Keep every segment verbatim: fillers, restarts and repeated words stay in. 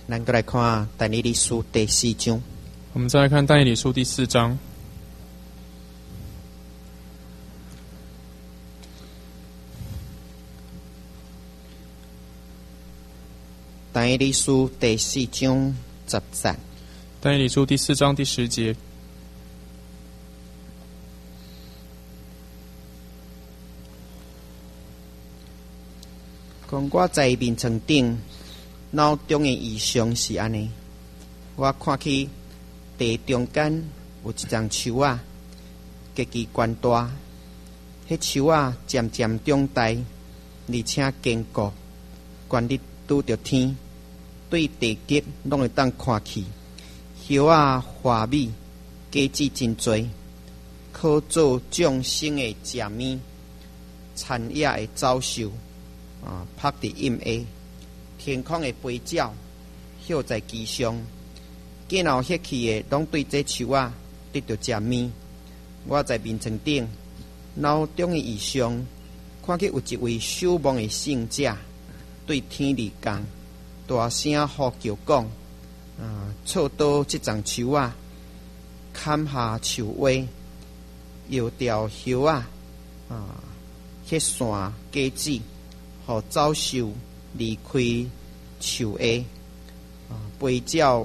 咱再来看但以理书第四章。 我们再来看但以理书第四章。 但以理书第四章十节。 但以理书第四章第十节。 讲我在面床顶脑中的意象是安尼，我看去地中间有一丛树仔，极其悬大，迄树仔渐渐长大，而且坚固，悬日拄着天，对地极拢会当看去。叶仔华美，果子真多，可做众生的食面，田野的走兽。啊，拍伫阴下，天空的飞鸟歇在其上，见后歇去的拢对这树仔得到食面。我在面床顶脑中的意象，看见有一位守望的圣者对天而降，大声呼叫讲：啊，错倒这丛树仔，砍下树蛙，摇掉叶仔，啊，迄线果子。互走兽离开树下，啊，飞鸟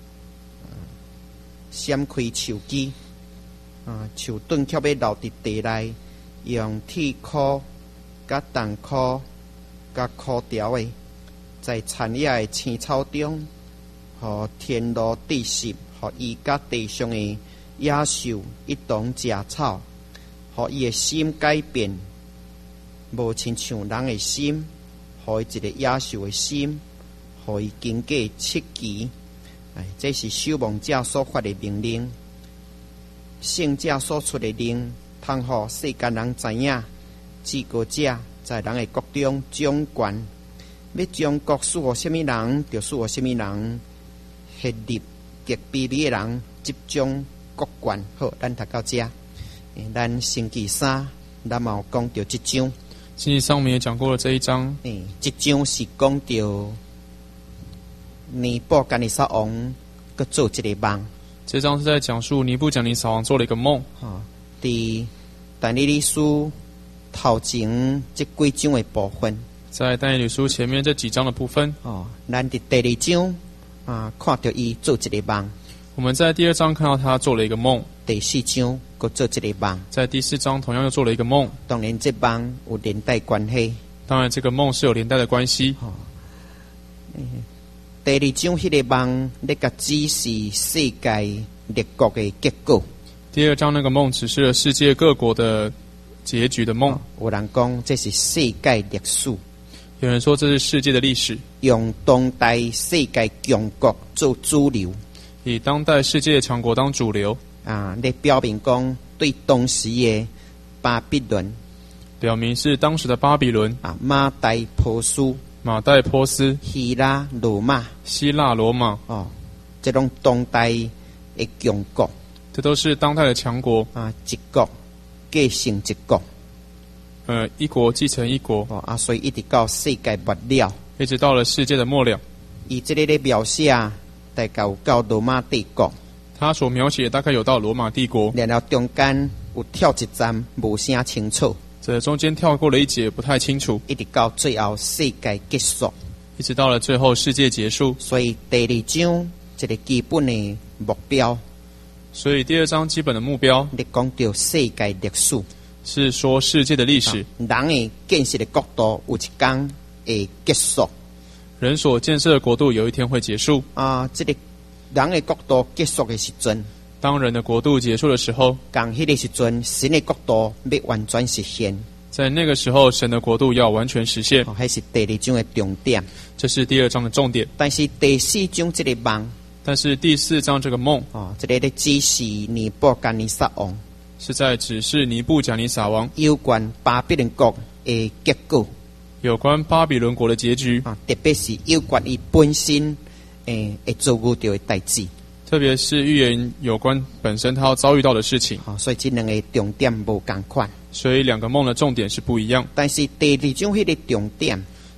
闪开树枝，啊，树盾却要留伫地内，用铁箍、甲铜箍、甲枯条的，在田野的青草中，互天罗地势，互伊甲地上的野兽一同食草，互伊的心改变。无亲像人的心，互伊一个野兽的心，互伊经过七期。哎，这是守望者所发的命令，圣者所出的令，通互世间人知影，至高者在人的国中掌权，要将国赐予什么人，就赐予什么人。迄入极卑微的人，集中国权。好，咱读到这，咱星期三，咱嘛有讲到这章。 星期三我们也讲过了这一章， 诶、嗯，这章是讲到尼布甲尼撒王佮做一个梦。 这章是在讲述尼布甲尼撒王做了一个梦。 啊，伫但以理书头前这几章的部分， 在但以理书前面这几章的部分， 哦，咱伫第二章啊，看到伊做一个梦。 我们在第二章看到他做了一个梦。 第四章佮做一个梦， 在第四章同样又做了一个梦。 当然，这梦有连带关系。 当然，这个梦是有连带的关系。 哦，第二章迄个梦，那个指示世界列国的结果。 第二章那个梦指示了世界各国的结局的梦。 哦，有人讲这是世界历史， 有人说这是世界的历史， 用当代世界强国做主流， 以当代世界强国当主流。 啊，来表明讲对当时的巴比伦， 表明是当时的巴比伦啊，马代波斯、 马代波斯、 希腊、罗马、 希腊、罗马， 哦，这种当代的强国， 这都是当代的强国啊，一国继承一国， 呃，一国继承一国， 哦啊，所以一直到世界末了， 一直到了世界的末了。 以这个的描写，大概有到罗马帝国。 他所描写大概有到罗马帝国， 然后中间有跳一站，无啥清楚。 这中间跳过了一节，不太清楚。 一直到最后世界结束， 一直到了最后世界结束。 所以第二章一个基本的目标。 所以第二章基本的目标， 你讲到世界历史， 是说世界的历史。 人的建设的国度有一天会结束。 人所建设的国度有一天会结束。 啊，这个。人的国度结束的时阵， 当人的国度结束的时候， 讲迄个时阵，神的国度要完全实现。 在那个时候，神的国度要完全实现， 还、哦、是第二章的重点。 这是第二章的重点。 但是第四章这个梦， 但是第四章这个梦， 哦，这个咧指示尼布甲尼撒王， 是在指示尼布甲尼撒王有关巴比伦国的结果， 有关巴比伦国的结局啊，特别是有关伊本身。诶，会遭遇到的代志， 特别是预言有关本身他要遭遇到的事情。 好、哦，所以这两个重点无同款。 所以两个梦的重点是不一样。 但是第二章迄个重点，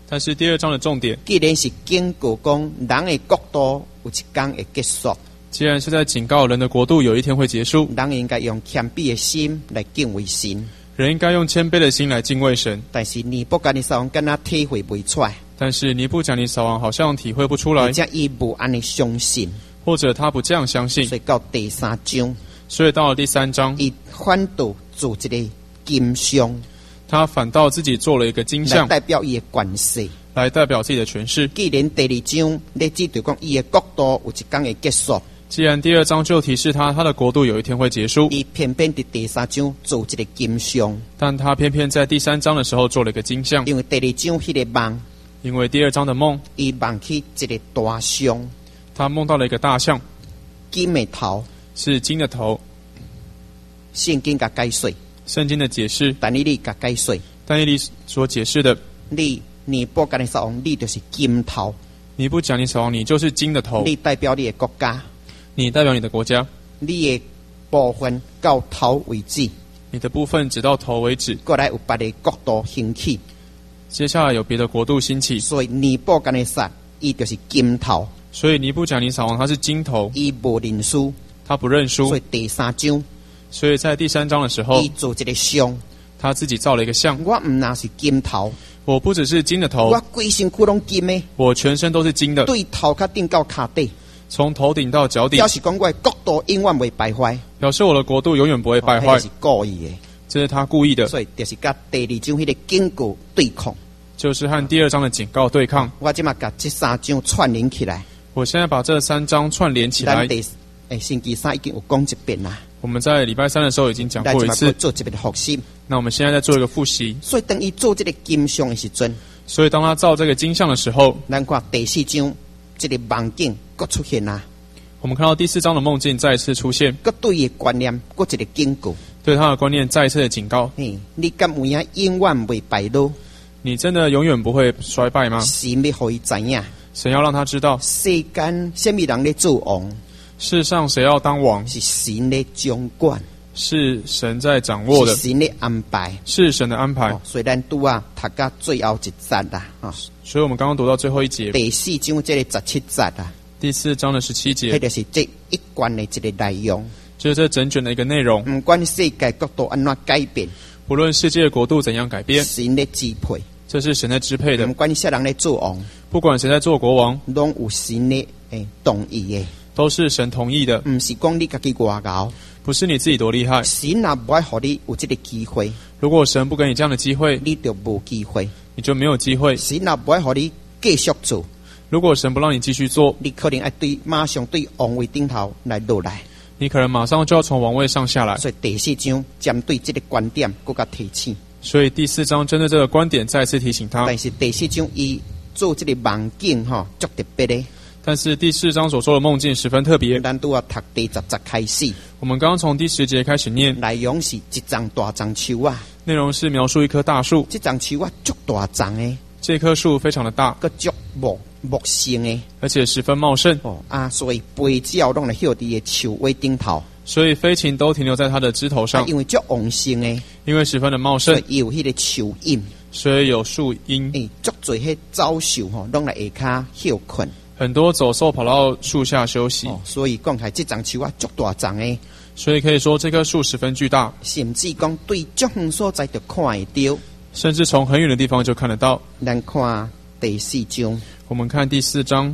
但是第二章的重点， 既然是警告讲人的国度有一天会结束， 既然是在警告人的国度有一天会结束， 人应该用谦卑的心来敬畏神。 人应该用谦卑的心来敬畏神。 但是尼布甲尼撒王敢若体会不出来， 但是尼布甲尼撒王好像体会不出来， 或者伊无安尼相信， 或者他不这样相信， 所以到第三章， 所以到了第三章， 伊反倒做一个金像， 他反倒自己做了一个金来像， 代表伊的权势， 来代表自己的权势。 既然第二章咧指着讲伊的国度有一天会结束， 既然第二章就提示他，他的国度有一天会结束， 伊偏偏伫第三章做一个金像， 但他偏偏在第三章的时候做了一个金像， 因为第二章迄个梦， 因为第二章的梦， 伊梦起一个大象， 他梦到了一个大象， 金的头， 是金的头。 圣经甲解说， 圣经的解释， 但你你甲解说， 但以理所解释的， 你尼布甲尼撒王，你就是金头， 尼布甲尼撒王，你就是金的头， 你代表你的国家， 你代表你的国家， 你的部分到头为止， 你的部分只到头为止， 过来有别的国度兴起， 接下来有别的国度兴起， 所以尼布甲尼撒伊就是金头， 所以尼布甲尼撒王他是金头， 伊无认输， 他不认输所以，第三章所以在第三章的时候伊，做一个像， 他自己造了一个像。 我毋那是金头， 我不只是金的头我，规身躯拢金的， 我全身都是金的， 对头壳顶到骹底， 从头顶到脚底表，示讲我的国度永远袂败坏， 表示我的国度永远不会败坏哦那是，故意的， 这是他故意的， 所以就是甲第二章迄个警告对抗。 就是和第二章的警告对抗。 我即马甲这三章串联起来， 我现在把这三章串联起来咱，第诶星期三已经有讲一遍啦， 我们在礼拜三的时候已经讲咱即马过一次， 做一遍复习。 那我们现在再做一个复习。 所以当伊做这个金像的时阵， 所以当他造这个金像的时候， 咱看第四章这个梦境搁出现啦， 我们看到第四章的梦境再一次出现， 搁对伊的观念搁一个警告。 对他的观念再一次的警告。 嘿，你敢有影永远袂败落？ 你真的永远不会衰败吗？ 神要互伊知影， 神要让他知道， 世间什么人咧做王， 世上谁要当王， 是神咧掌管， 是神在掌握的， 是神咧安排。 是神的安排。 哦，所以咱拄啊读到最后一节啦，啊、哦， 所以我们刚刚读到最后一节， 第四章这个十七节啊， 第四章的十七迄节， 就是这一贯的一个内容。 就是这整卷的一个内容。 不管世界国度安怎改变， 不论世界的国度怎样改变， 神咧支配。 这是神在支配的不。管啥人咧做王， 不管谁在做国王， 拢有神咧诶同意的， 都是神同意的， 毋是讲你家己外搞。 不是你自己多厉害。 神若不爱互你有这个机会， 如果神不给你这样的机会， 你就无机会。 你就没有机会。 神若不爱互你继续做， 如果神不让你继续做， 你可能要对马上对王位顶头来落来。 你可能马上就要从王位上下来。 所以第四章针对这个观点，更加提醒。 所以第四章针对这个观点再次提醒他。 但是第四章伊做这个梦境哈，足特别的。 但是第四章所说的梦境十分特别。 咱都要读第十节开始， 我们刚刚从第十节开始念， 内容是一丛大丛树啊， 内容是描述一棵大树， 这丛树啊足大丛的， 这棵树非常的大， 个足木木性的而且十分茂盛， 哦啊，所以飞鸟拢来吊伫个树尾顶头， 所以飞禽都停留在它的枝头啊， 上， 因为足旺盛的， 因为十分的茂盛所以，有迄个树荫， 所以有树荫。 诶，足侪迄走兽吼，拢来下骹休困， 很多走兽跑到树下休息， 哦，所以讲起这丛树啊足大丛的， 所以可以说这棵树十分巨大， 甚至讲对足远所在就看会到。 甚至从很远的地方就看得到。 咱看第四章， 我们看第四章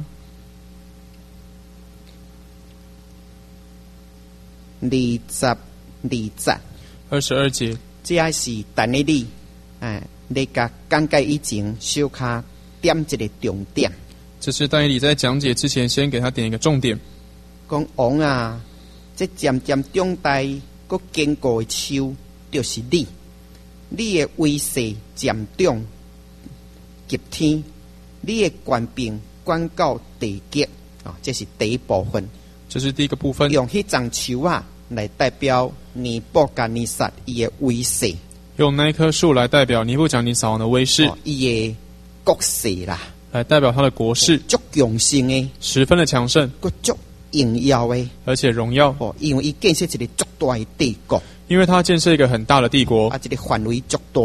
二十二节， 二十二节， 这是但你你，哎，你甲讲解以前小卡点一个重点， 这是但以理在讲解之前先给他点一个重点。 讲王啊，这渐渐长大，佮坚固的树，就是你，你的威势渐重极天，你的权柄管到地极啊，这是第一部分。 这是第一个部分， 用迄丛树啊来代表尼布甲尼撒伊的威势， 用那一棵树来代表尼布甲尼撒王的威势， 哦伊的国势啦， 来代表他的国势， 足强盛的， 十分的强盛， 佮足荣耀的。 而且荣耀， 哦，因为伊建设一个足大的帝国， 因为他建设一个很大的帝国， 啊，一个范围足大，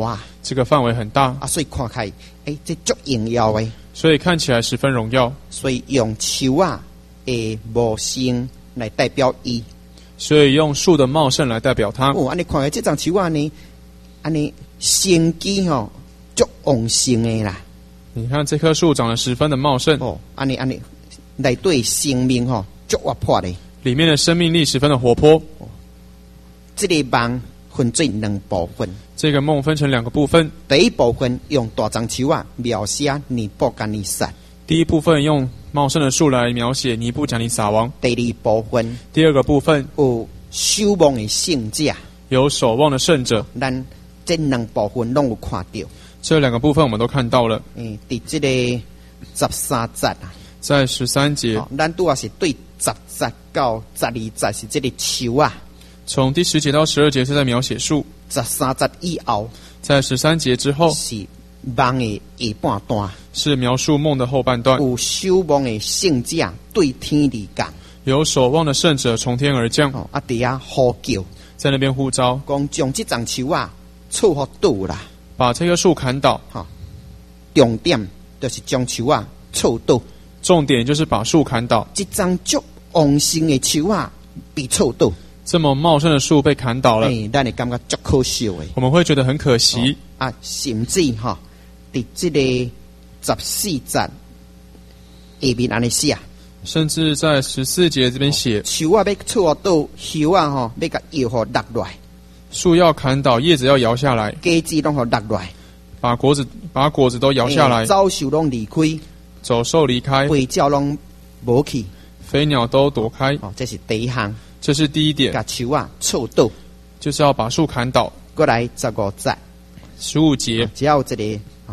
这个范围很大啊，所以看起来，诶，这足荣耀诶。 所以看起来十分荣耀， 所以用树啊的茂盛来代表伊。 所以用树的茂盛来代表它。 哦，安尼看起来这张树啊呢，安尼生机吼足旺盛的啦。 你看这棵树长得十分的茂盛， 哦，安尼安尼内底生命吼足活泼的。 里面的生命力十分的活泼。 哦，这个梦分做两部分。 这个梦分成两个部分， 第一部分用大樟树啊描写尼布甲尼撒， 第一部分用茂盛的树来描写尼布甲尼撒王， 第二部分第二个部分有守望的圣者， 有守望的圣者。 咱这两部分拢有看到。 这两个部分我们都看到了。 诶，伫这个十三节啊， 在十三节， 哦，咱拄啊是对十节到十二节是这个树啊， 从第十节到十二节是在描写树， 十三节以后在十三节之后是梦的下半段， 是描述梦的后半段， 有守望的圣者对天而降， 有守望的圣者从天而降， 哦，啊伫遐呼叫， 在那边呼召， 讲将这丛树啊触互倒啦， 把这棵树砍倒。 哈、哦，重点就是将树啊触倒， 重点就是把树砍倒。 这丛足旺盛的树啊被触倒， 这么茂盛的树被砍倒了， 诶，咱会感觉足可惜的。 我们会觉得很可惜。 哦、啊，甚至哈，伫、哦、这个十四节下面安尼写， 甚至在十四节这边写， 树啊要触倒，叶啊吼要甲摇互落落来， 树要砍倒，叶子要摇下来， 果子拢互落落来， 把果子把果子都摇下来， 走兽拢离开， 走兽离开， 飞鸟拢无去， 飞鸟都躲开。 哦，这是第一项， 这是第一点， 甲树啊触倒， 就是要把树砍倒。 过来十五节， 十五节， 只要这个啊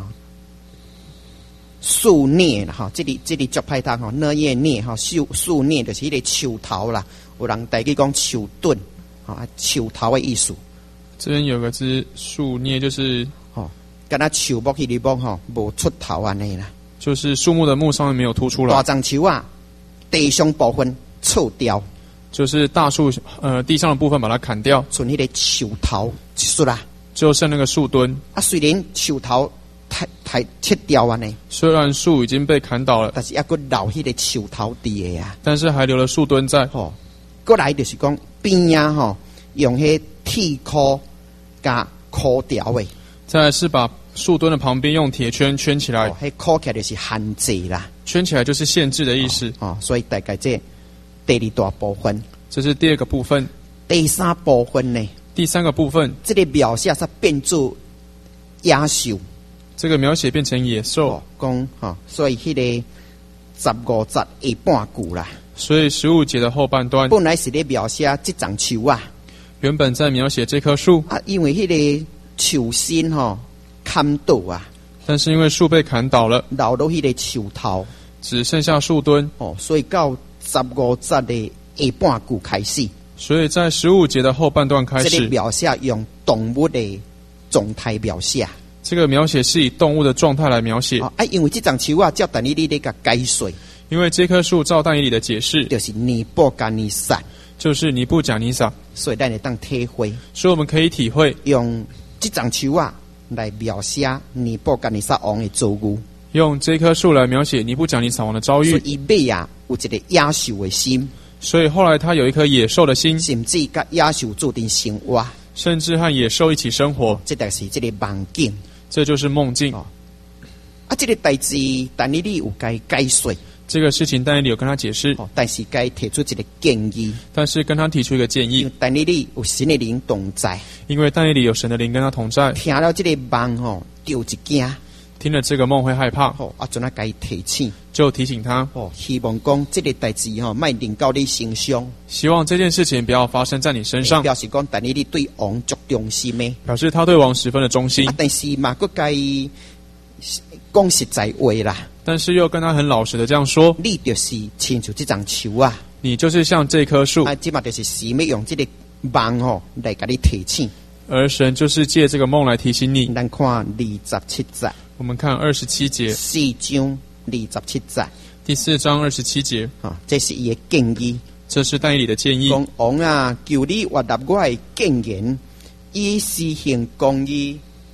树孽啦，哈，这里这里足歹读吼，那叶孽哈，树树孽就是迄个树头啦，有人台语讲树墩，啊，树头的意思。 这边有个字树孽，就是吼，敢若树木迄个木吼无出头安尼啦， 就是树木的木上面没有凸出来。 大樟树啊，地上部分触掉， 就是大树呃地上的部分把它砍掉， 剩迄个树头一束啦。 就剩那个树墩。 啊，虽然树头太太切掉安尼， 虽然树已经被砍倒了， 但是还佫留迄个树头伫个啊。 但是还留了树墩在。 吼、哦，过来就是讲边啊吼，用迄铁箍加箍条的。 再来是把树墩的旁边用铁圈圈起来。 哦，迄箍起来就是限制啦。 圈起来就是限制的意思。 哦，哦所以大概这第二大部分， 这是第二个部分。 第三部分呢？ 第三个部分， 这个描写是变做野兽。 这个描写变成野兽， 讲哈、哦，所以迄个十五节下半句啦。 所以十五节的后半段， 本来是咧描写这丛树啊， 原本在描写这棵树啊，因为迄个树身吼、哦、砍倒啊， 但是因为树被砍倒了， 留到迄个树头， 只剩下树墩哦，所以到十五节的下半句开始， 所以在十五节的后半段开始， 这个描写用动物的状态描写。 这个描写是以动物的状态来描写。 哦、啊，因为这丛树啊，照但以理咧甲解说， 因为这棵树照但以理的解释， 就是尼布甲尼撒， 就是尼布甲尼撒， 所以咱会当体会， 所以我们可以体会用这丛树啊来描写尼布甲尼撒王的遭遇， 用这棵树来描写尼布甲尼撒王的遭遇。 所以伊尾啊有一个野兽的心， 所以后来他有一颗野兽的心， 甚至甲野兽注定生活， 甚至和野兽一起生活。 哦、这就是这个梦境。 这就是梦境、哦、 啊！这个代志，但以理有该解说。 这个事情，但以理有跟他解释、 哦，但是该提出一个建议。 但是跟他提出一个建议， 但以理有神的灵同在， 因为但以理有神的灵跟他同在。 听了这个梦吼，就一惊， 听了这个梦会害怕。 哦，啊，就那该提醒， 就提醒他。 哦，希望讲这个代志吼，卖临到你身上。 希望这件事情不要发生在你身上。 表示讲，但以理对王足忠心的， 表示他对王十分的忠心。 啊、但是嘛，佫该讲实在话啦。 但是又跟他很老实的这样说， 你就是亲像这丛树啊， 你就是像这棵树。 啊，这嘛就是神要用这个梦吼来给你提醒。 而神就是借这个梦来提醒你。 咱看二十七节， 我们看二十七节， 四章二十七节， 第四章二十七节， 啊，这是伊的建议。 这是但以理的建议。 讲王啊，求你活纳我的谏言，以施行公义，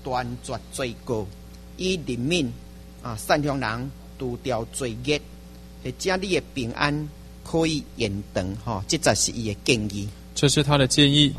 断绝罪过，以怜悯啊善良人除掉罪孽，或者你的平安可以延长。吼，这才是伊的建议。 这是他的建议。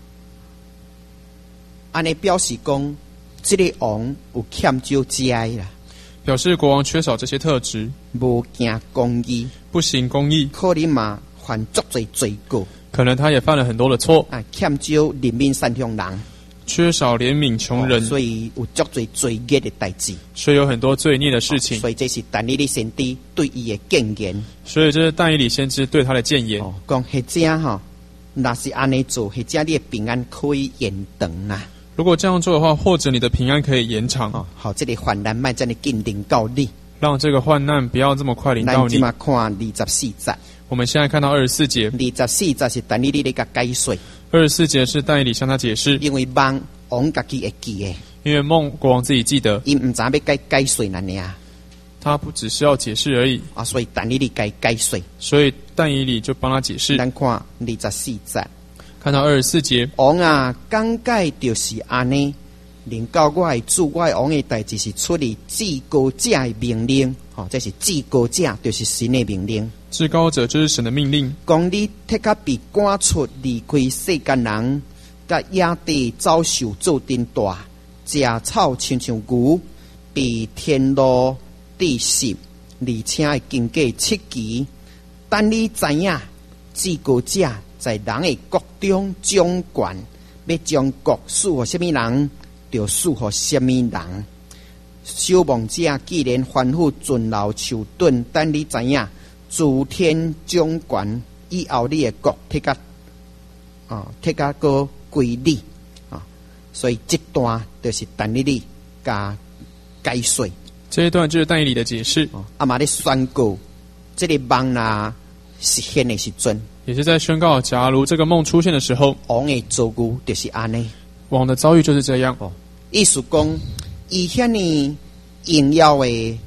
安尼表示讲，这个王有欠少节啦， 表示国王缺少这些特质， 无行公义， 不行公义， 可能嘛犯足罪罪过。 可能他也犯了很多的错， 啊，欠少怜悯善良人， 缺少怜悯穷人， 哦、所以有足罪罪孽的代志， 所以有很多罪孽的事情。 哦、所以这是但以理先知对伊的建言。 所以这是但以理先知对他的谏言。 哦，讲或者哈，若是安尼做，或者你的平安可以延长啦。 如果这样做的话，或者你的平安可以延长。 哦，好，这个患难卖这么紧临到你， 让这个患难不要这么快临到你。 咱看二十四节， 我们现在看到二十四节， 二十四节是但以理咧个解说。 二十四节是但以理向他解释， 因为梦王家己会记的， 因为梦国王自己记得， 伊唔知要解解说那尔， 他不只是要解释而已啊，所以但以理解解说， 所以但以理就帮他解释。 咱看二十四节。 看到二十四节， 王啊，讲解就是安尼，临到我的主，我的王的代志是出于至高者的命令，吼、哦，这是至高者，就是神的命令。 至高者就是神的命令， 讲你特较被赶出离开世间人，甲野地遭受做阵大，食草亲像牛，被天路地食，而且会经过七期。但你知影，至高者在人的国中掌权，要将国赐予什么人，就赐予什么人。守望者既然反复尊老求顿，但你知影，诸天掌权以后，你的国摕甲啊，摕甲个归你啊，所以这段就是但以理加解说。 这一段就是但以理的解释。 啊嘛，咧宣告，这个梦呐实现的时阵， 也是在宣告，假如这个梦出现的时候， 王的遭遇就是安尼， 王的遭遇就是这样。 哦，意思讲，以遐尼荣耀的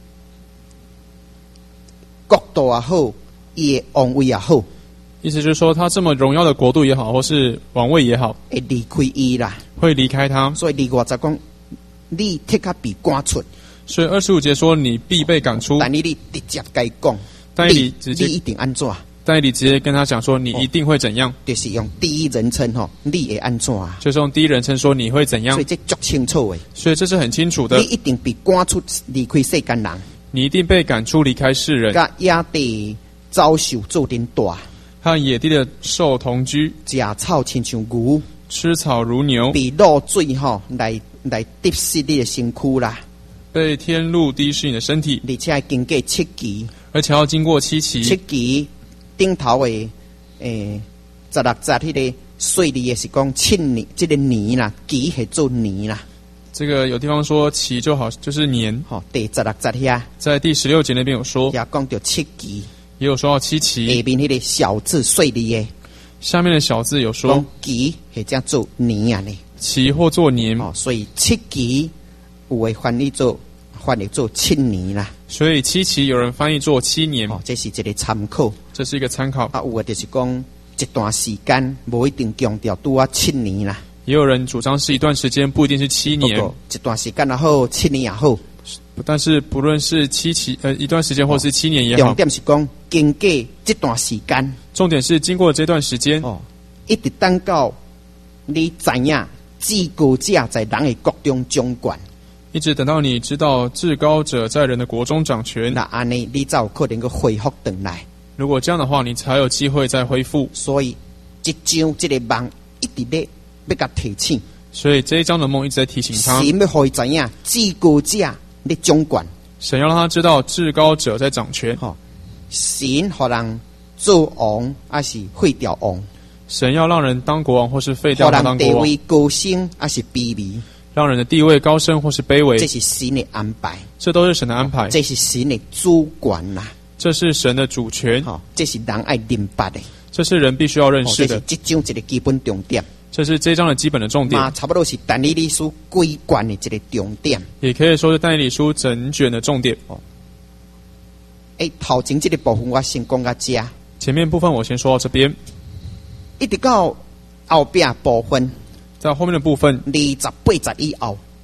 国度也好，伊的王位也好， 意思就是说，他这么荣耀的国度也好，或是王位也好， 会离开伊啦， 会离开他。 所以二五节讲，你特较被赶出。 所以二十五节说，你必被赶出。 但以理直接该讲， 但以理直接你一定安怎？ 但以理直接跟他讲说，你一定会怎样？ 就是用第一人称吼，你会安怎啊？ 就是用第一人称说你会怎样？ 所以这足清楚的。 所以这是很清楚的。 你一定被赶出离开世间人， 你一定被赶出离开世人。 甲野地遭受做阵大， 和野地的兽同居， 食草亲像牛， 吃草如牛， 被露水吼来来滴湿你的身躯啦。 被天露滴湿你的身体， 而且还经过七期， 而且要经过七期。 七期顶头的诶，十六节迄个岁历的是讲七年，这个年啦，期系做年啦。 这个有地方说期就好，就是年。 吼、哦，第十六节遐， 在第十六节那边有说， 也讲到七期， 也有说到七期。 下面迄个小字岁历的， 下面的小字有说期系这样做年啊呢， 期或做年。 哦，所以七期有会翻译做。翻译做七年啦， 所以七期有人翻译做七年， 哦，这是一个参考， 这是一个参考。 啊，有的就是讲一段时间，无一定强调拄啊七年啦。 也有人主张是一段时间，不一定是七年。 一段时间也好，七年也好。 但是不论是七期呃一段时间，或是七年也好， 重点是讲经过这段时间。 重点是经过这段时间， 哦，一直等到你知影至高者在人的国中掌权。 一直等到你知道至高者在人的国中掌权， 那安尼你才有可能去恢复回来。 如果这样的话，你才有机会再恢复。 所以，这张这个梦一直咧要甲提醒。 所以这一章的梦一直在提醒他， 神要让他知影至高者咧掌权。 神要让他知道至高者在掌权。 哦，神让人做王，还是废掉王？ 神要让人当国王，或是废掉他当国王？ 让人地位高升，还是卑微？ 让人的地位高升或是卑微， 这是神的安排， 这都是神的安排， 这是神的主权啦， 这是神的主权， 哦，这是人爱明白的， 这是人必须要认识的， 哦，这是这章一个基本重点， 这是这章的基本的重点， 嘛差不多是但以理书规卷的一个重点， 也可以说是但以理书整卷的重点。 哦，诶，头前这个部分我先讲到这， 前面部分我先说到这边， 一直到后边部分。 在后面的部分， 二十八节以后，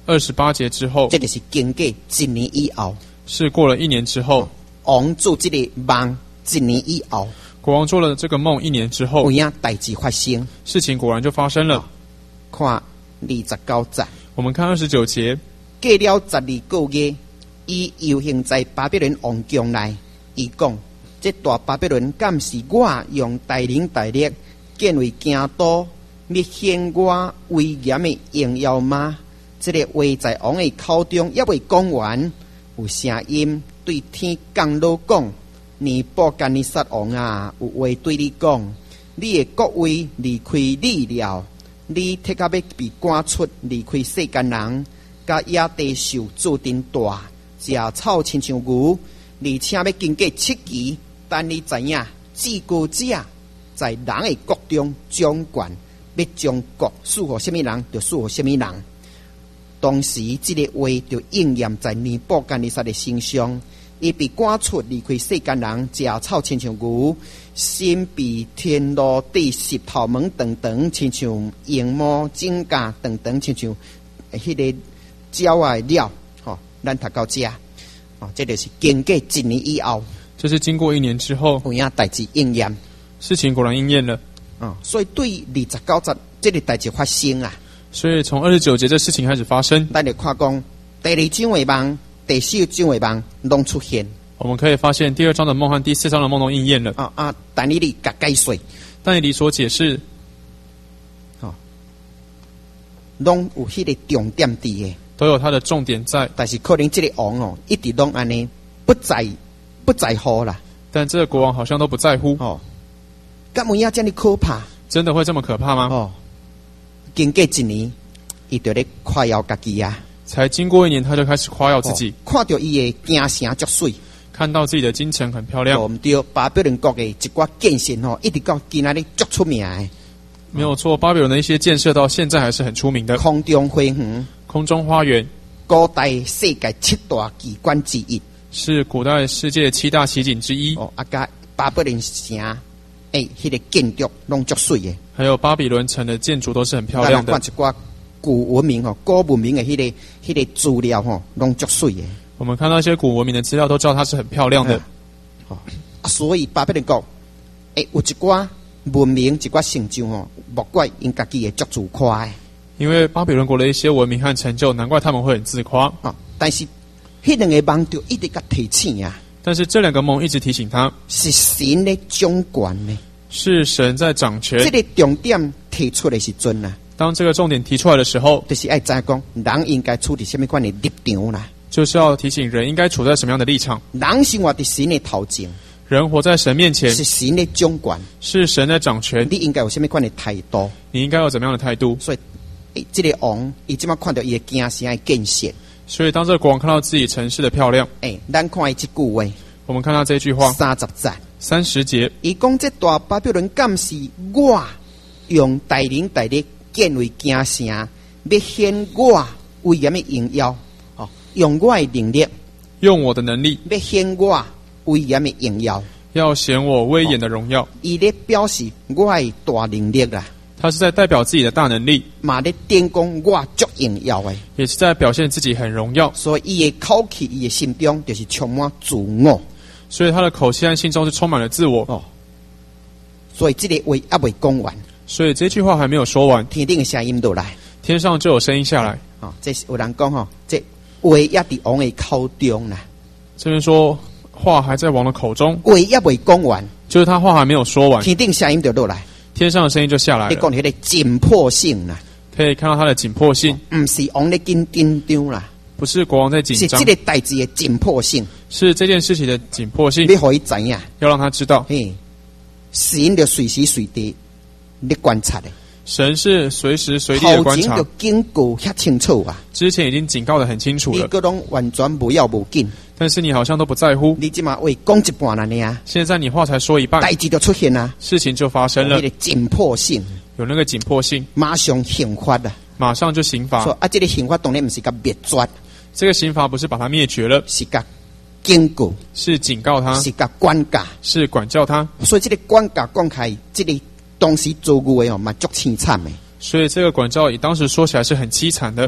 二十八节之后， 这就是经过一年以后， 是过了一年之后， 王做这个梦一年以后， 国王做了这个梦一年之后有，影代志发生。 事情果然就发生了。 看二十九节， 我们看二十九节， 过了十二个月，伊游行在巴比伦王宫内，伊讲：这大巴比伦敢是我用大能大力建为京都，要显我威严的荣耀吗？这个话在王的口中也未讲完，有声音对天降落讲：尼布甲尼撒王啊，有话对你讲，你的国位离开你了，你铁甲要被赶出离开世间人，甲野地兽注定大，食草亲像牛，而且要经过七期。但你知影，至高者在人的国中掌权，要将国赐予什么人，就赐予什么人。当时，这个话就应验在尼布甲尼撒的身上。伊被赶出离开世间人，食草亲像牛，身被天罗地石头门等等，亲像羊毛指甲等等，亲像迄个鸟啊鸟。吼，咱读到这，哦，这就是经过一年以后。 这是经过一年之后， 有影代志应验， 事情果然应验了。 哦，所以对二十九节这个代志发生啊， 所以从二十九节这事情开始发生， 咱就看讲第二章的梦、第四章的梦拢出现。 我们可以发现第二章的梦和第四章的梦都应验了。 啊啊，但你哩甲解说， 但以理所解释， 哦，拢有迄个重点伫的， 都有它的重点在， 但是可能这个王哦，一直拢安尼不在不在乎啦。 但这个国王好像都不在乎。 哦，敢有影这么可怕？ 真的会这么可怕吗？ 哦，经过一年，伊就咧夸耀家己啊。 才经过一年，他就开始夸耀自己， 哦、看到伊的京城足水， 看到自己的京城很漂亮。 我们对巴比伦国的一寡建设吼，一直到今仔日足出名的。 没有错，巴比伦的一些建设到现在还是很出名的。 空中花园、 空中花园， 古代世界七大奇观之一， 是古代世界七大奇景之一。 哦，啊，甲巴比伦城，诶，迄、那个建筑拢足水的。 还有巴比伦城的建筑都是很漂亮的。 看一寡古文明吼，古文明的迄、那个、迄、那个资料吼，拢足水的。 我们看到一些古文明的资料，都知道它是很漂亮的。 哦、啊，所以巴比伦国，诶，有一寡文明、一寡成就吼，莫怪因家己会足自夸的。 因为巴比伦国的一些文明和成就，难怪他们会很自夸。 哦，但是迄两个梦就一直甲提醒啊。 但是这两个梦一直提醒他， 是神的掌权呢， 是神在掌权。 这个重点提出的时阵啊， 当这个重点提出来的时候， 就是爱知讲人应该处在什么款的立场啦， 就是要提醒人应该处在什么样的立场。 人生活在神的头前， 人活在神面前， 是神的掌权， 是神在掌权。 你应该有什么款的态度？ 你应该有怎么样的态度？ 所以，欸、这个王伊即马看到伊的京城的建设， 所以当这个国王看到自己城市的漂亮， 诶、欸，咱看伊这句话， 我们看到这句话， 三十节， 三十节， 伊讲这大巴比伦敢是我用大能大力建为京城，要显我威严的荣耀，哦，用我的能力， 用我的能力， 要显我威严的荣耀， 要显我威严的荣耀。 伊咧表示我的大能力啦， 他是在代表自己的大能力， 嘛咧点讲我足荣耀的， 也是在表现自己很荣耀。 所以伊的口气，伊的心中就是充满自我， 所以他的口气和心中是充满了自我。 哦，所以这个话还未讲完， 所以这句话还没有说完， 天顶的声音都来， 天上就有声音下来。 哦，这是有人讲吼，这话也伫王的口中啦。 这边说话还在王的口中， 话也未讲完， 就是他话还没有说完， 天顶声音就落来， 天上的声音就下来了。 你讲迄个紧迫性啦， 可以看到他的紧迫性， 唔是王咧紧紧张啦， 不是国王在紧张， 是这个代志的紧迫性， 是这件事情的紧迫性， 你互伊知影， 要让他知道， 嘿，神就随时随地咧观察的， 神是随时随地的观察， 头前就警告遐清楚啊， 之前已经警告得很清楚了， 你个拢完全不要无紧， 但是你好像都不在乎， 你即马话讲一半了呢， 现在你话才说一半， 代志就出现啊， 事情就发生了， 有那个紧迫性， 有那个紧迫性， 马上刑罚啊， 马上就刑罚。 说啊，这个刑罚当然不是甲灭绝， 这个刑罚不是把他灭绝了， 是甲警告， 是警告他， 是甲管教， 是管教他。 所以这个管教讲开，这个当时做过的哦，嘛足凄惨的。 所以这个管教以当时说起来是很凄惨的。 哦，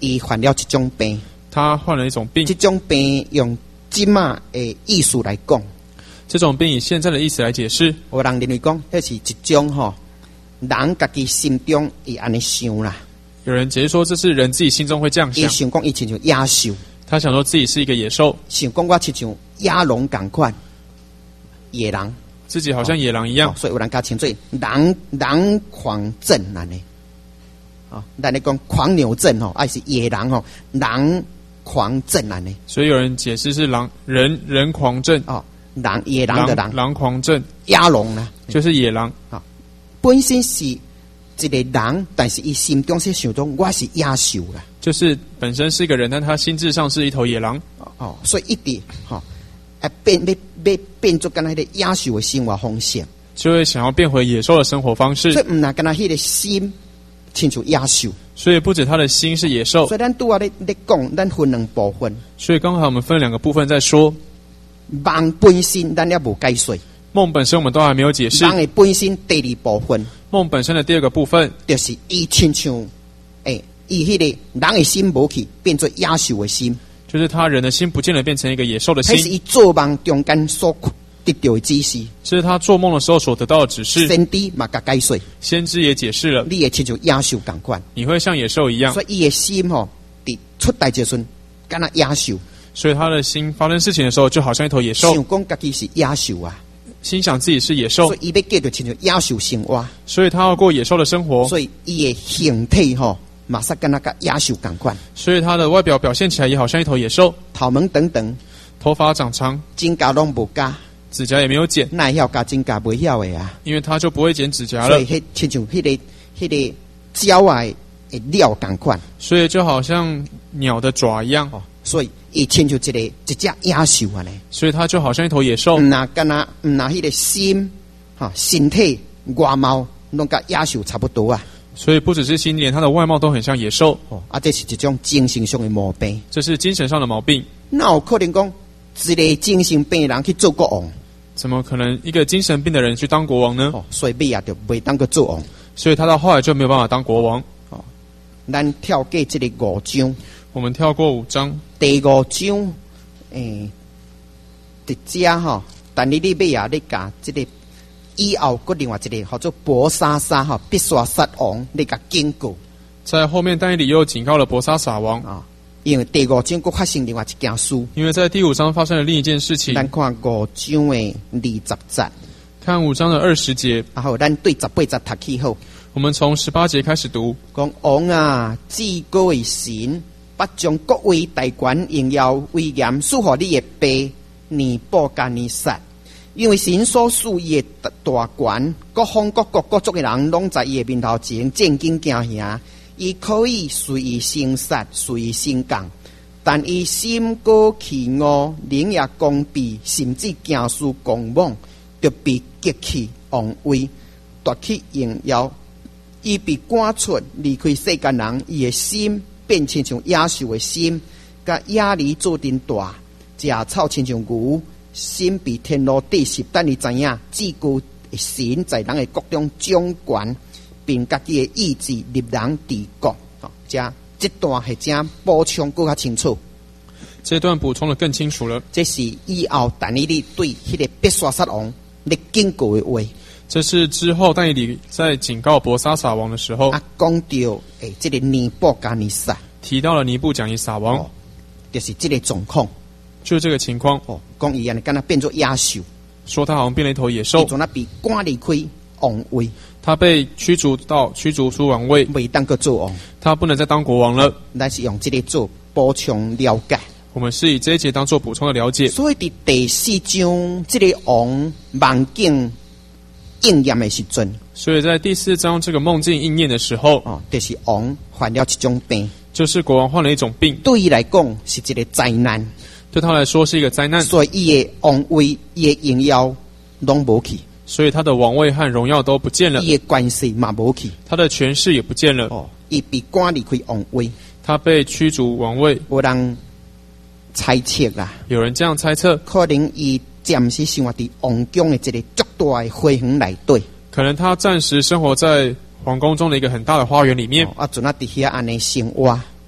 伊患了一种病， 他患了一种病这，种病用即马的意思来讲， 这种病以现在的意思来解释， 有人认为讲，迄是一种吼、人家己心中会安尼想啦， 有人解释说这是人自己心中会这样想， 伊想讲伊亲像野兽， 他想说自己是一个野兽， 想讲我亲像野狼共款，野狼。 自己好像野狼一样， 哦、所以有人甲称作狼狼狂症安尼。哦，咱咧讲狂牛症吼，还是野狼吼，狼狂症安尼。 所以有人解释是狼人人狂症， 哦，狼野狼的狼， 狼狼狂症， 野狼啦， 就是野狼。 哦，本身是一个人，但是伊心中是想中我是野兽啦。 就是本身是一个人，但他心智上是一头野狼。 哦，所以一直吼。哦啊，变要要变做干那迄个野兽的生活方式， 就会想要变回野兽的生活方式。 所以唔那干那迄个心，亲像野兽。 所以不止他的心是野兽。 所以咱拄啊咧咧讲，咱分两部分。 所以刚好我们分两个部分在说， 梦本身咱也无解说， 梦本身我们都还没有解释。 梦的本身第二部分， 梦本身的第二个部分， 就是伊亲像，诶、欸，伊迄个人的心无去，变做野兽的心。 就是他人的心不见得变成一个野兽的心， 这是伊做梦中间所得到的指示， 这是他做梦的时候所得到的指示。 先知嘛甲解说， 先知也解释了， 你会亲像野兽共款， 你会像野兽一样， 所以伊的心吼，伫出代志时，敢若野兽， 所以他的心发生事情的时候，就好像一头野兽， 想讲家己是野兽啊， 心想自己是野兽， 所以伊要过着亲像野兽生活， 所以他要过野兽的生活， 所以伊的形体吼。马上跟那个野兽同款， 所以他的外表表现起来也好像一头野兽， 头毛长长， 头发长长， 指甲拢无加， 指甲也没有剪， 哪会晓加指甲袂晓的啊？ 因为他就不会剪指甲了， 所以迄亲像迄个迄个鸟啊的鸟同款， 所以就好像鸟的爪一样， 哦，所以伊亲像一个一只野兽安尼， 所以他就好像一头野兽， 唔那干那唔那迄个心哈身体外貌拢甲野兽差不多啊。 所以不只是心，连他的外貌都很像野兽。 哦，啊，这是一种精神上的毛病。 这是精神上的毛病。 那有可能讲一个精神病人去做国王？ 怎么可能一个精神病的人去当国王呢？ 哦，所以尾也就袂当个做王。 所以他到后来就没有办法当国王。 哦，咱跳过这个五章， 我们跳过五章。 第五章，诶、欸，伫遮吼，但你你尾也咧甲这个。以后，搁另外一个叫做博沙沙哈必刷杀王，你甲警告。 在后面，但以理又警告了博沙撒王啊，因为第五章搁发生另外一件事。 因为在第五章发生了另一件事情。 咱看五章的二十节， 看五章的二十节， 然后咱对十八节读起好。 我们从十八节开始读。 讲王啊，至高的神，不将各位大权、荣耀、威严赐予你的爸尼布甲尼撒。因为神所赐伊的大权，各方各国各族的人拢在伊的面头前战兢惊吓，伊可以随意生杀，随意升降，但伊心高气傲，冷也刚愎，甚至行事狂妄，就被激起王位，夺去荣耀。伊被赶出离开世间人，伊的心变亲像野兽的心，甲野狸做阵大，食草亲像牛。心被天罗地吸，但你知影，至高神在人的国中掌权，并家己的意志立人治国。哦，这这段系正补充更加清楚。 这段补充的更清楚了。 这是以后但以理对迄个必刷杀王咧警告的话。 这是之后但以理在警告博沙撒王的时候， 啊，讲到诶，这个尼布甲尼撒提到了尼布甲尼撒王， 哦，就是这个状况。 就是这个情况哦，讲伊安尼，敢若变作野兽， 说他好像变了一头野兽， 从那被赶离开王位， 他被驱逐到驱逐出王位， 未当个做王， 他不能再当国王了。 咱是用这个做补充了解。 我们是以这一节当做补充的了解。 所以伫第四章，这个王梦境应验的时阵， 所以在第四章这个梦境应验的时候， 哦，就是王患了一种病， 就是国王患了一种病， 对伊来讲是一个灾难。 对他来说是一个灾难， 所以伊的王位、伊的荣耀拢无去， 所以他的王位和荣耀都不见了， 伊的关系嘛无去， 他的权势也不见了。 哦，伊被赶离开王位， 他被驱逐王位。 有人猜测啦， 有人这样猜测， 可能伊暂时生活伫王宫的一个足大的花园内底， 可能他暂时生活在皇宫中的一个很大的花园里面， 哦、啊，准啊伫遐安尼生活。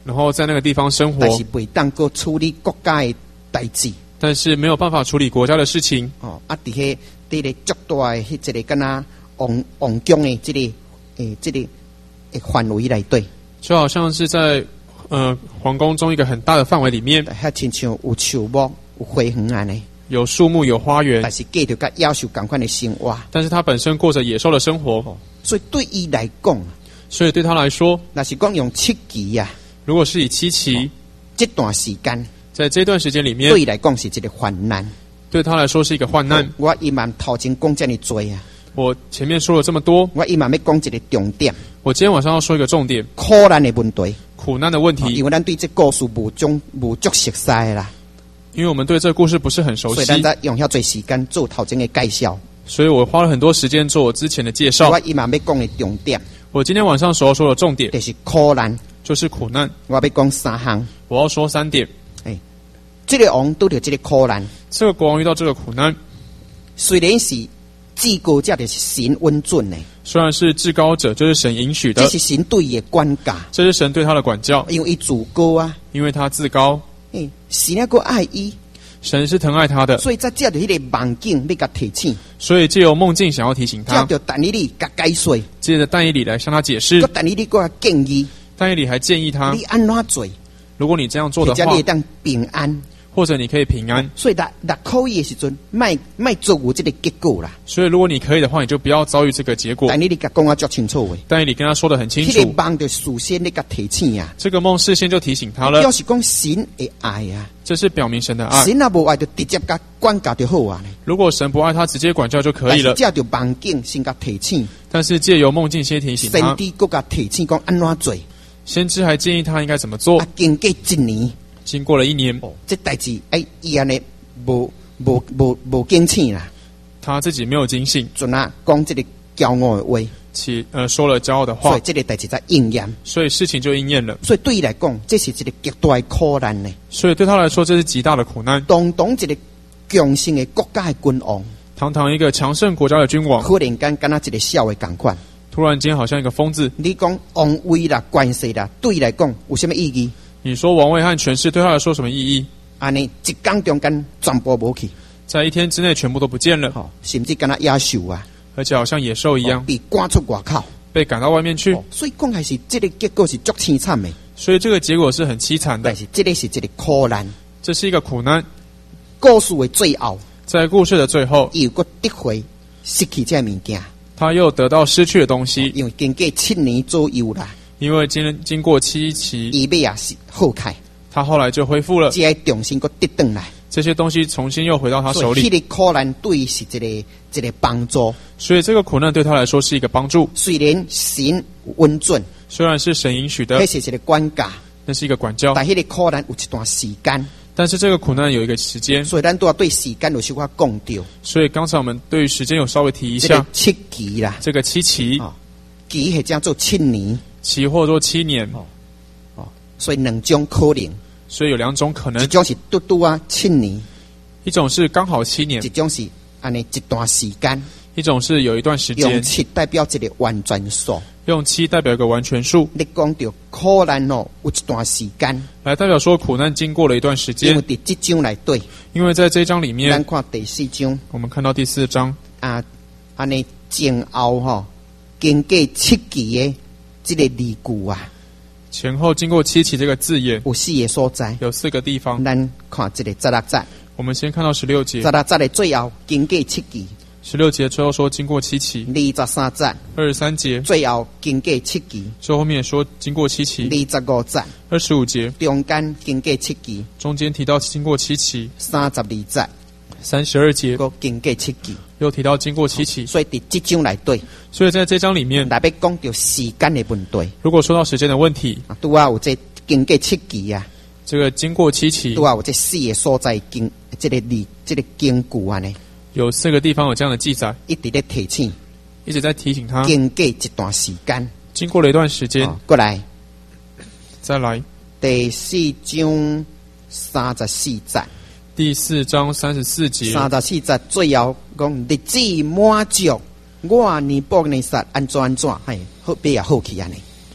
然后在那个地方生活， 但是袂当个处理国家的代志。 但是没有办法处理国家的事情。 哦，啊，伫迄伫咧足大的迄一个敢若王王宫的这个诶，这个诶范围内底， 就好像是在呃皇宫中一个很大的范围里面， 遐亲像有树木、有花园安尼， 有树木、有花园， 但是过着甲野兽共款的生活。 但是他本身过着野兽的生活， 哦，所以对伊来讲， 所以对他来说， 若是讲用七期啊， 如果是以七期， 哦，这段时间， 在这段时间里面， 对伊来讲是一个患难， 对他来说是一个患难。 哦，我伊嘛头前讲这么多啊， 我前面说了这么多， 我伊嘛要讲一个重点。 我今天晚上要说一个重点： 苦难的问题， 苦难的问题。 哦，因为咱对这故事无种无足熟悉啦， 因为我们对这个故事不是很熟悉， 所以咱在用遐多时间做头前的介绍。 所以我花了很多时间做我之前的介绍。 我伊嘛要讲的重点， 我今天晚上所要说的重点就是苦难， 就是苦难。 我要讲三项。 我要说三点。 哎，这个王拄着这个苦难， 这个国王遇到这个苦难， 虽然是至高者，就是神温准的， 虽然是至高者，这是神允许的， 这是神对伊的管教， 这是神对他的管教， 因为伊自高啊， 因为他自高， 哎，神还个爱伊， 神是疼爱他的， 所以才借着迄个梦境要甲提醒， 所以借由梦境想要提醒他， 借着但以理甲解说， 借着但以理来向他解释， 个但以理个建议， 但以理还建议他， 你安怎做， 如果你这样做的话， 或者你会当平安， 或者你可以平安。 所以六六可以的时阵，卖卖做有这个结果啦。 所以如果你可以的话，你就不要遭遇这个结果。 但你你甲讲啊足清楚的， 但以理跟他说的很清楚， 迄个梦就事先你甲提醒啊， 这个梦事先就提醒他了， 表示讲神的爱啊， 这是表明神的爱。 神若无爱就直接甲管教就好啊。 如果神不爱他，直接管教就可以了。 借着梦境先甲提醒， 但是借由梦境先提醒他， 先知搁甲提醒讲安怎做， 先知还建议他应该怎么做。 啊，经过一年， 经过了一年， 哦，这代志哎，伊安尼无无无无惊醒啦， 他自己没有警醒， 准啊讲这个骄傲的话， 其呃说了骄傲的话， 所以这个代志才应验， 所以事情就应验了。 所以对伊来讲，这是一个极大的苦难呢。 所以对他来说，这是极大的苦难。 当当一个强盛的国家的君王， 堂堂一个强盛国家的君王， 忽然间敢若一个小的共款， 突然间好像一个疯子。 你讲王位啦、关系啦，对伊来讲有什么意义？ 你说王位和权势对他来说有什么意义？ 安尼一天中间全部无去， 在一天之内全部都不见了， 哦，甚至敢若野兽啊， 而且好像野兽一样， 哦，被赶出外口， 被赶到外面去。 哦，所以讲还是这个结果是足凄惨的。 所以这个结果是很凄惨的但。是这个是一个苦难， 这是一个苦难。 故事的最后， 在故事的最后， 伊有个得回失去这物件， 他又得到失去的东西， 因为经过七年左右啦， 因为经经过七期， 伊尾也是好开， 他后来就恢复了， 这重新个得回来。 这些东西重新又回到他手里。 所以迄个苦难对伊是一个一个帮助。 所以这个苦难对他来说是一个帮助。 虽然神温准， 虽然是神允许的， 那是一个管教， 那是一个管教， 但迄个苦难有一段时间。 但是这个苦难有一个时间， 所以咱都要对时间有小可讲到。 所以刚才我们对于时间有稍微提一下， 这个七期啦， 这个七期， 哦，期系叫做七年， 期或做七年， 哦哦，所以两种可能， 所以有两种可能， 一种是嘟嘟啊七年， 一种是刚好七年， 一种是安尼一段时间， 一种是有一段时间， 用七代表一个完全数， 用七代表一个完全数。 你讲到苦难哦，有一段时间， 来代表说苦难经过了一段时间因为。伫这章来对， 因为在这一章里面咱，看第四章我们看到第四章， 啊，安尼前后吼，经过七期的这个字句啊， 前后经过七期这个字眼， 有四个所在， 有四个地方。 咱看这个十六节， 我们先看到十六节， 十六节的最后经过七期， 十六节之后说经过七期， 二十三节二十三节最后经过七期， 最后面说经过七期， 二十五节二十五节中间经过七期， 中间提到经过七期， 三十二节三十二节个经过七期， 又提到经过七期。 所以伫这章来对， 所以在这章里面， 来要讲到时间的问题， 如果说到时间的问题， 啊，拄啊有这经过七期啊， 这个经过七期拄啊有这四个所在经，这个字这个经句安尼， 有四个地方有这样的记载， 一直咧提醒， 一直在提醒他， 经过一段时间， 经过了一段时间， 哦过来再来第四章三十四节。 第四章三十四节， 三十四节最后讲日子满足，我尼布尼撒安怎安怎，哎，好比也好去安尼。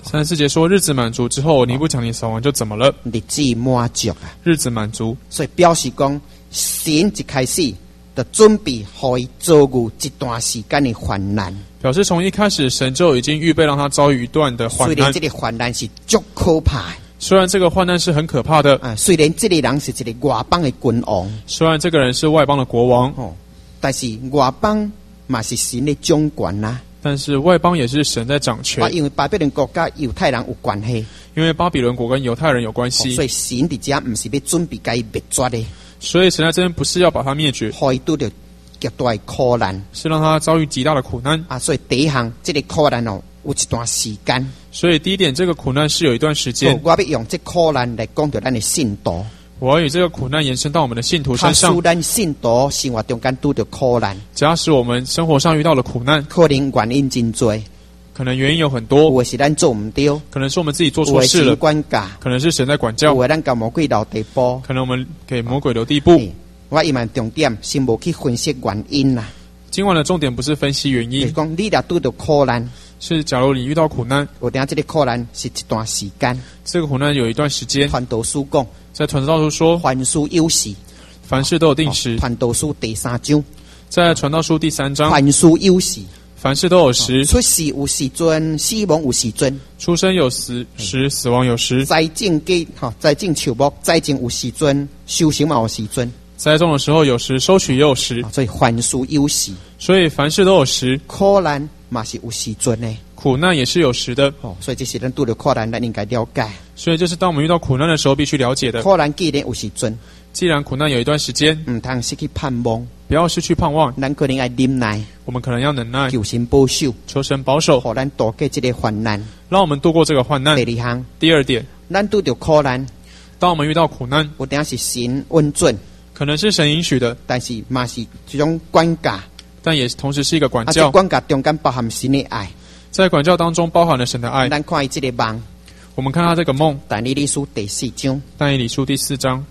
三十四节说，日子满足之后，尼布甲尼扫完就怎么了？ 日子满足啊， 日子满足， 所以表示讲，神一开始就准备互伊遭遇一段时间的患难。 表示从一开始，神就已经预备让他遭遇一段的患难。 虽然这个患难是足可怕的， 虽然这个患难是很可怕的， 啊，虽然这个人是一个外邦的君王， 虽然这个人是外邦的国王， 哦，但是外邦嘛是神的掌权啦。 但是外邦也是神在掌权， 啊，因为巴比伦国甲犹太人有关系， 因为巴比伦国跟犹太人有关系， 哦，所以神伫遮不是要准备甲伊灭绝的， 所以神在这边不是要把他灭绝， 互伊拄着极大的苦难， 是让他遭遇极大的苦难啊。所以第一项，这个苦难哦，有一段时间。 所以第一点，这个苦难是有一段时间。 我要用这苦难来讲到咱的信徒。 我要以这个苦难延伸到我们的信徒身上。 假使咱信徒生活中间拄着苦难， 假使我们生活上遇到了苦难， 可能原因真多， 可能原因有很多。 有的是咱做唔对， 可能是我们自己做错事了； 管教， 可能是神在管教； 有的咱甲魔鬼留地步， 可能我们给魔鬼留地步。 我一万重点是无去分析原因啦。 今晚的重点不是分析原因， 就是讲你若拄着苦难， 是假如你遇到苦难， 有定这个苦难是一段时间。 这个苦难有一段时间。 传道书讲， 在传道书说， 凡事有时， 凡事都有定时。 传道书第三章， 在传道书第三章， 凡事有时， 凡事都有时。 出世有时阵，死亡有时阵。 出生有时时，死亡有时。 栽种基，哈，栽种树木，栽种有时阵，收成嘛有时阵。 栽种的时候有时，收取也有时， 所以凡事有时。 所以凡事都有时。 苦难嘛是有时阵的， 苦难也是有时的。 哦，所以这是咱拄着苦难，咱应该了解。 所以这是当我们遇到苦难的时候必须了解的。 苦难既然有时阵， 既然苦难有一段时间， 唔通失去盼望， 不要失去盼望。 咱可能要忍耐， 我们可能要忍耐， 求神保守， 求神保守， 互咱度过这个患难， 让我们度过这个患难。 第二项， 第二点， 咱拄着苦难， 当我们遇到苦难， 有定是神温准， 可能是神允许的， 但是嘛是这种管教， 但也同时是一个管啊， 教。 这管教中间包含神的爱， 在管教当中包含了神的爱。 咱看伊这个梦， 我们看他这个梦， 但以理书第四章， 但以理书第四章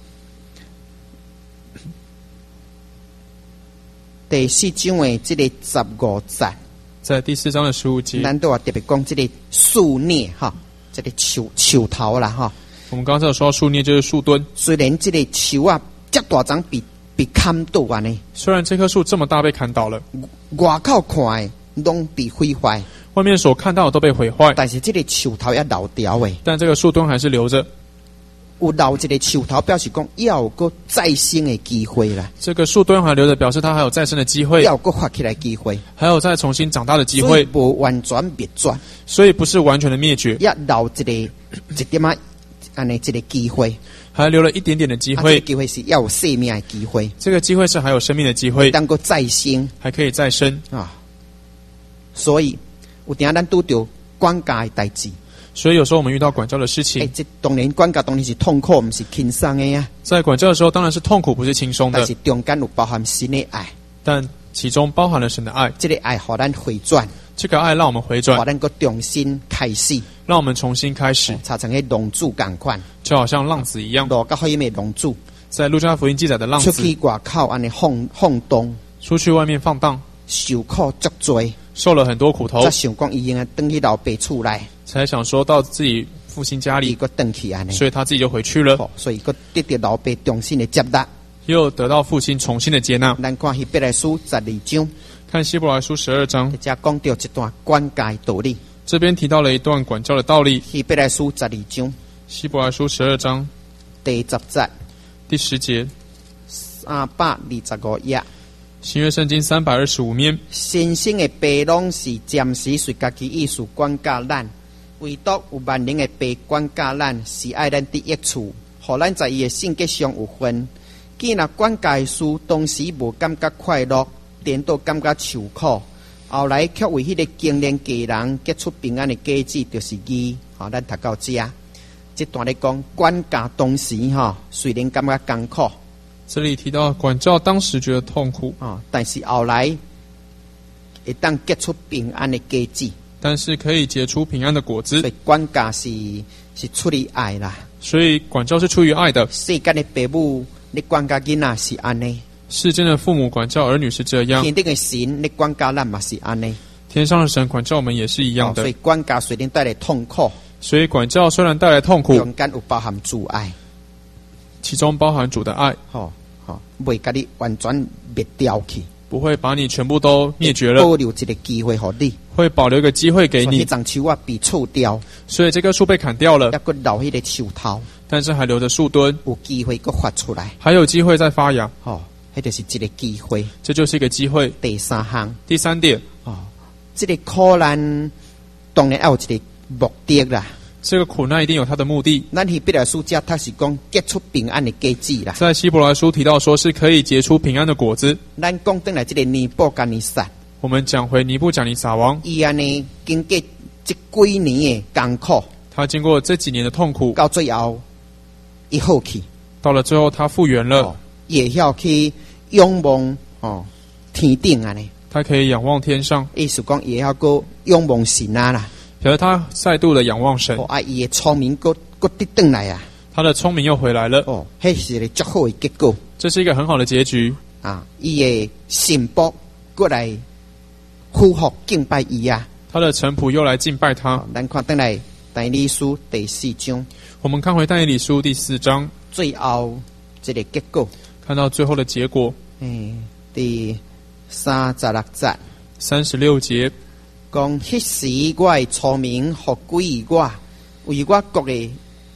第四章的这个十五节， 在第四章的十五节， 咱都要特别讲这个树孽哈，这个树树头啦哈。 我们刚才有说到树孽就是树墩， 虽然这个树啊，这大张被被砍倒安尼， 虽然这棵树这么大被砍倒了， 外口看的拢被毁坏， 外面所看到的都被毁坏， 但是这个树头也留条的， 但这个树墩还是留着。 有留这个树头，表示讲要有个再生的机会啦。 这个树墩还留着，表示它还有再生的机会， 要有个发起来机会， 还有再重新长大的机所以会， 不完全灭绝， 所以不是完全的灭绝， 也留一个一点啊，安尼一个机会， 还留了一点点的机啊，这会。 个机会是要有生命的机会， 这个机会是还有生命的机会， 当个再生还可以再生啊。所以有定咱拄着管教的代志。 所以有时候我们遇到管教的事哎、 情， 这当然管教当然是痛苦，不是轻松的呀。 在管教的时候当然是痛苦，不是轻松的， 但是中间有包含神的爱， 但其中包含了神的爱。 这个爱互咱回转， 这个爱让我们回互转， 咱个重新开始， 让我们重新开始， 查成个浪子共款， 就好像浪子一样。 路加福音的浪子， 在路加福音记载的浪子出去外口安尼放放荡， 出去外面放荡， 受苦足多， 受了很多苦头才，想讲伊应该回去老爸厝来， 才想说到自己父亲家里， 伊个回去安尼， 所以他自己就回去了， 哦所以个得到老爸重新的接纳。 又得到父亲重新的接纳。 咱看希伯来书十二章， 看希伯来书十二章， 这讲到一段管教的道理。 这边提到了一段管教的道理。 希伯来书十二章希伯来书十二章第十节， 第十节， 三百二十五页。 新约圣经三百二十五面， 先生的爸拢是暂时随家己意思管教咱，唯独有万能的爸管教咱，是爱咱第一处，互咱在伊的性格上有份。既然管教的事当时无感觉快乐，颠倒感觉受苦，后来却为迄个经验家人结出平安的果子，就是义。好，咱读到这，这段咧讲管教当时吼，虽然感觉艰苦。 这里提到管教当时觉得痛苦， 哦，但是后来会当结出平安的果子， 但是可以结出平安的果子所。以管教是是出于爱啦。 所以管教是出于爱的。 世间的父母，你管教囡仔是安尼； 世间的父母管教儿女是这样， 天顶的神，你管教咱嘛是安尼。 天上的神管教我们也是一样的。 哦、所以管教虽然带来痛苦， 所以管教虽然带来痛苦， 中间有包含主爱， 其中包含主的爱， 吼吼，袂甲你完全灭掉去， 不会把你全部都灭绝了， 保留一个机会给你， 会保留一个机会给你。 所以那树啊被除掉， 所以这棵树被砍掉了， 还佫留迄个树头， 但是还留着树墩， 有机会佫发出来， 还有机会再发芽。 吼、哦，迄就是一个机会。 这就是一个机会。 第三项， 第三点， 哦，这个苦难当然要有一个目的啦。 这个苦难一定有它的目的。 咱希伯来书家他是讲结出平安的果子啦。 在希伯来书提到说是可以结出平安的果子。 咱讲回来这个尼布甲尼撒， 我们讲回尼布甲尼撒王， 伊安尼经过这几年的艰苦， 他经过这几年的痛苦， 到最后一好去， 到了最后他复原了， 哦、也要去仰望哦天顶安尼。 他可以仰望天上， 意思讲也要go仰望神啊啦。 可是他再度的仰望神， 哦啊，伊的聪明go go得回来啊， 他的聪明又回来了。 哦，迄是一个足好的结果。 这是一个很好的结局啊！伊的神仆过来呼服敬拜伊啊， 他的臣仆又来敬拜他。 哦、咱看回来但以理书第四章， 我们看回但以理书第四章， 最后这个结果， 看到最后的结果。 诶，第三十六节， 三十六节。 讲迄时我的聪明互归于我，为我国的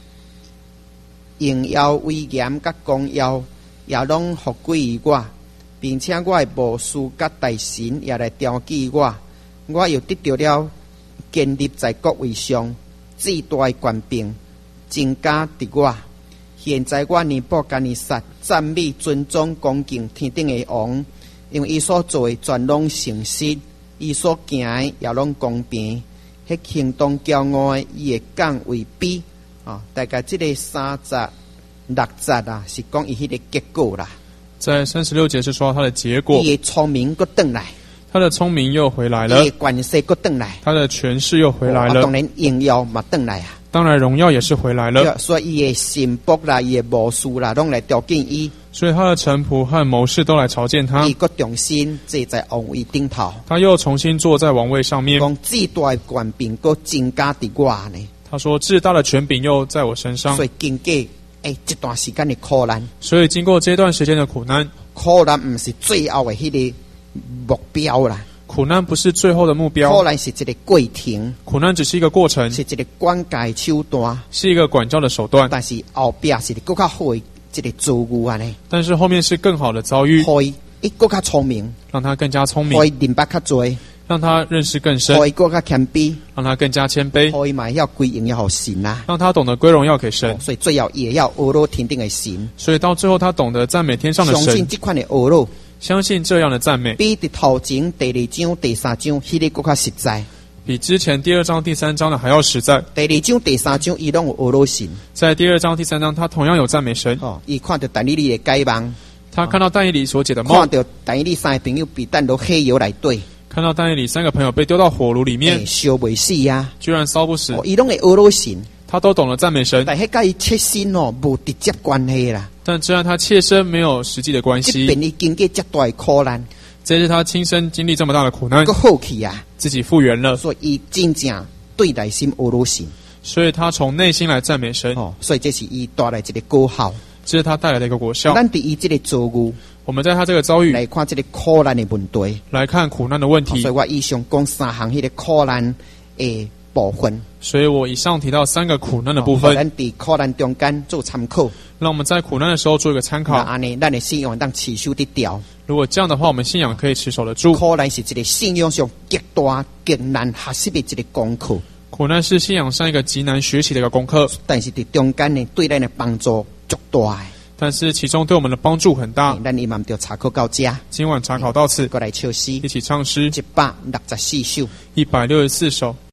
荣耀威严甲光耀也拢互归于我，并且我的无事甲大神也来调记我，我又得到了建立在国位上至大的权柄，增加伫我。现在我尼布甲尼撒赞美尊重恭敬天顶的王，因为伊所做的全拢诚实。伊所行的也拢公平，迄行动骄傲的，伊会降为卑。哦，大概这个三十六节啊，是讲伊迄个结果啦。 在三十六节是说他的结果， 伊的聪明佫转来， 他的聪明又回来了， 伊的权势佫转来， 他的权势又回来了。 哦、当然荣耀嘛转来啊， 当然荣耀也是回来了。 所以伊的神仆啦，伊的谋士啦，拢来调见伊。 所以他的臣仆和谋士都来朝见他， 伊佫重新坐在王位顶头， 他又重新坐在王位上面。 讲至大的权柄佫增加伫我呢。 他说至大的权柄又在我身上。 所以经过诶这段时间的苦难， 所以经过这段时间的苦难， 苦难不是最后的迄个目标啦。 苦难不是最后的目标， 苦难是一个过程， 苦难只是一个过程， 是一个管教的手段， 是一个管教的手段。 但是后边是更较好的这个遭遇啊呢。 但是后面是更好的遭遇， 可以伊更较聪明， 让他更加聪明， 可以明白较多， 让他认识更深， 可以更加谦卑， 让他更加谦卑， 可以嘛要归荣耀给神啊， 让他懂得归荣耀给神。 哦、所以最后也要阿罗天顶的神。 所以到最后他懂得赞美天上的神， 相信这款的阿罗， 相信这样的赞美比伫头前第二章、第三章迄、那个更较实在。 比之前第二章、第三章的还要实在。 第二章、第三章，伊拢有阿罗神。 在第二章、第三章，他同样有赞美神。 哦，伊看到但以理的解梦， 他看到但以理所解的梦， 看到但以理三个朋友被弹到黑油内底， 看到但以理三个朋友被丢到火炉里面， 欸、烧未死呀， 居然烧不死。 伊拢会阿罗神， 他都懂了赞美神， 但迄甲伊切身哦无直接关系啦。 但这让他切身没有实际的关系。 这边伊经过这大的苦难。 这是他亲身经历这么大的苦难， 个好去啊， 自己复原了， 所以伊真正对内心阿罗神， 所以他从内心来赞美神。 哦，所以这是伊带来一个果效， 这是他带来的一个果效。 咱伫伊这个遭遇， 我们在他这个遭遇来看这个苦难的问题， 来看苦难的问题。 哦、所以我以上讲三项迄个苦难的部分。 所以我以上提到三个苦难的部分， 哦、咱伫苦难中间做参考。 让我们在苦难的时候做一个参考。 那安尼，咱的信仰当持守得掉。 如果这样的话，我们信仰可以持守得住。 苦难是一个信仰上极大、极难学习的一个功课。 苦难是信仰上一个极难学习的一个功课， 但是伫中间呢，对咱的帮助足大。 但是其中对我们的帮助很大。 咱伊嘛就查考到这。 今晚查考到此， 过来唱诗， 一起唱诗， 一百六十四首， 一百六十四首。